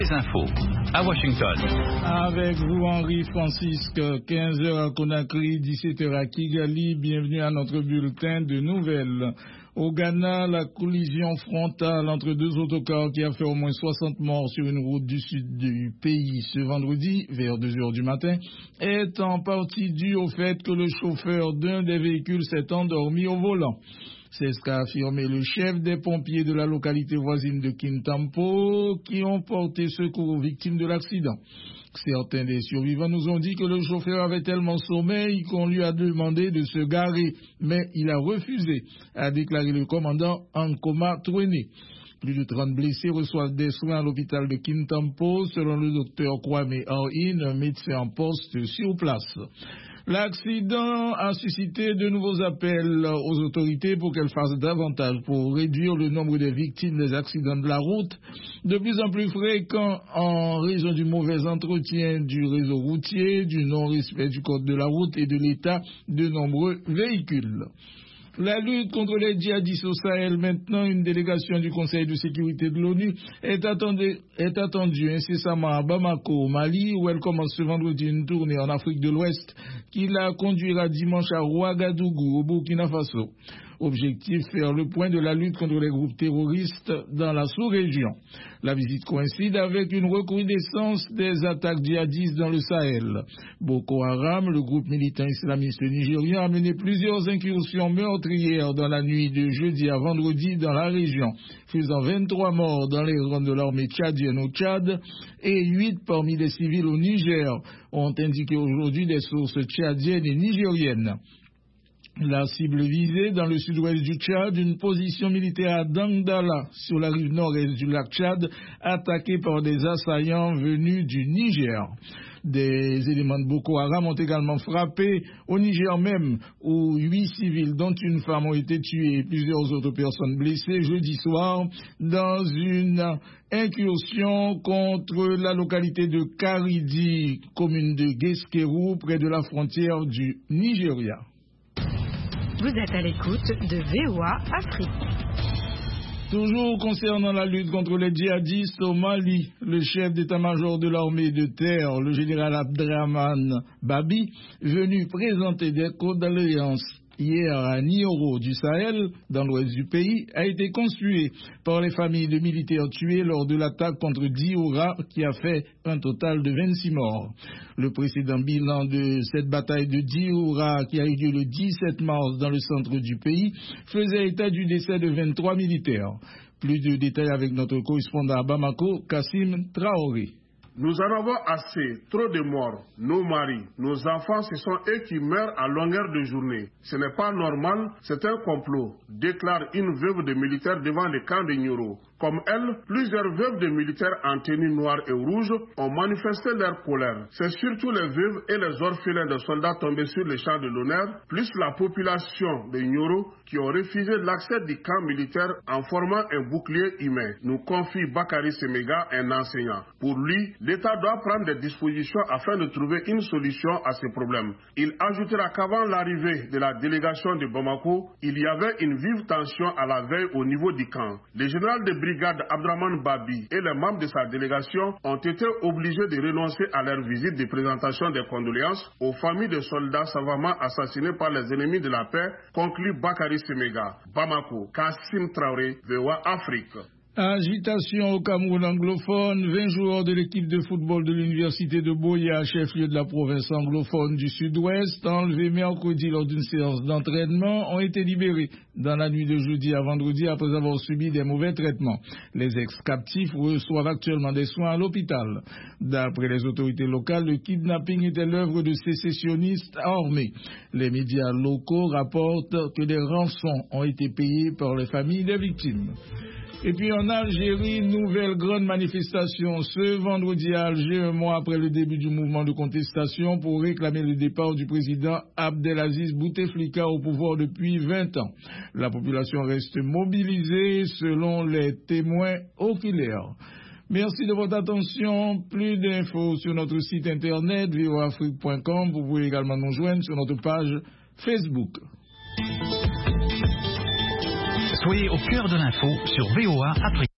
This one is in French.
Les infos à Washington. Avec vous, Henri Francisque, 15h à Conakry, 17h à Kigali. Bienvenue à notre bulletin de nouvelles. Au Ghana, la collision frontale entre deux autocars qui a fait au moins 60 morts sur une route du sud du pays ce vendredi, vers 2h du matin, est en partie due au fait que le chauffeur d'un des véhicules s'est endormi au volant. C'est ce qu'a affirmé le chef des pompiers de la localité voisine de Kintampo qui ont porté secours aux victimes de l'accident. Certains des survivants nous ont dit que le chauffeur avait tellement sommeil qu'on lui a demandé de se garer, mais il a refusé, a déclaré le commandant Ankoma Trouené. Plus de 30 blessés reçoivent des soins à l'hôpital de Kintampo, selon le docteur Kwame Aoun, un médecin en poste sur place. L'accident a suscité de nouveaux appels aux autorités pour qu'elles fassent davantage pour réduire le nombre de victimes des accidents de la route, de plus en plus fréquents en raison du mauvais entretien du réseau routier, du non-respect du code de la route et de l'état de nombreux véhicules. La lutte contre les djihadistes au Sahel, maintenant une délégation du Conseil de sécurité de l'ONU, est attendue incessamment à Bamako, au Mali, où elle commence ce vendredi une tournée en Afrique de l'Ouest qui la conduira dimanche à Ouagadougou, au Burkina Faso. Objectif, faire le point de la lutte contre les groupes terroristes dans la sous-région. La visite coïncide avec une recrudescence des attaques djihadistes dans le Sahel. Boko Haram, le groupe militant islamiste nigérien, a mené plusieurs incursions meurtrières dans la nuit de jeudi à vendredi dans la région, faisant 23 morts dans les rangs de l'armée tchadienne au Tchad et 8 parmi les civils au Niger, ont indiqué aujourd'hui des sources tchadiennes et nigériennes. La cible visée dans le sud-ouest du Tchad, une position militaire à Dangdala, sur la rive nord-est du lac Tchad, attaquée par des assaillants venus du Niger. Des éléments de Boko Haram ont également frappé au Niger même, où 8 civils, dont une femme, ont été tués et plusieurs autres personnes blessées jeudi soir dans une incursion contre la localité de Karidi, commune de Guesquerou, près de la frontière du Nigeria. Vous êtes à l'écoute de VOA Afrique. Toujours concernant la lutte contre les djihadistes au Mali, le chef d'état-major de l'armée de terre, le général Abdrahman Babi, venu présenter des condoléances hier à Nioro du Sahel, dans l'ouest du pays, a été conspué par les familles de militaires tués lors de l'attaque contre Dioura qui a fait un total de 26 morts. Le précédent bilan de cette bataille de Dioura, qui a eu lieu le 17 mars dans le centre du pays, faisait état du décès de 23 militaires. Plus de détails avec notre correspondant à Bamako, Kassim Traoré. Nous en avons assez, trop de morts. Nos maris, nos enfants, ce sont eux qui meurent à longueur de journée. Ce n'est pas normal, c'est un complot, déclare une veuve de militaires devant le camp de Nioro. Comme elle, plusieurs veuves de militaires en tenue noire et rouge ont manifesté leur colère. C'est surtout les veuves et les orphelins de soldats tombés sur les champs de l'honneur, plus la population de Nioro qui ont refusé l'accès du camp militaire en formant un bouclier humain, nous confie Bakary Semega, un enseignant. Pour lui, l'État doit prendre des dispositions afin de trouver une solution à ces problèmes. Il ajoutera qu'avant l'arrivée de la délégation de Bamako, il y avait une vive tension à la veille au niveau du camp. Le général de brigade Abdrahman Babi et les membres de sa délégation ont été obligés de renoncer à leur visite de présentation des condoléances aux familles de soldats savamment assassinés par les ennemis de la paix, conclut Bakary Semega. Bamako, Kassim Traoré, VOA Afrique. Agitation au Cameroun anglophone, 20 joueurs de l'équipe de football de l'université de Boya, chef-lieu de la province anglophone du sud-ouest, enlevés mercredi lors d'une séance d'entraînement, ont été libérés dans la nuit de jeudi à vendredi après avoir subi des mauvais traitements. Les ex-captifs reçoivent actuellement des soins à l'hôpital. D'après les autorités locales, le kidnapping était l'œuvre de sécessionnistes armés. Les médias locaux rapportent que des rançons ont été payées par les familles des victimes. Et puis en Algérie, nouvelle grande manifestation ce vendredi à Alger, un mois après le début du mouvement de contestation pour réclamer le départ du président Abdelaziz Bouteflika au pouvoir depuis 20 ans. La population reste mobilisée selon les témoins oculaires. Merci de votre attention. Plus d'infos sur notre site internet voafrique.com. Vous pouvez également nous joindre sur notre page Facebook. Soyez au cœur de l'info sur VOA Afrique.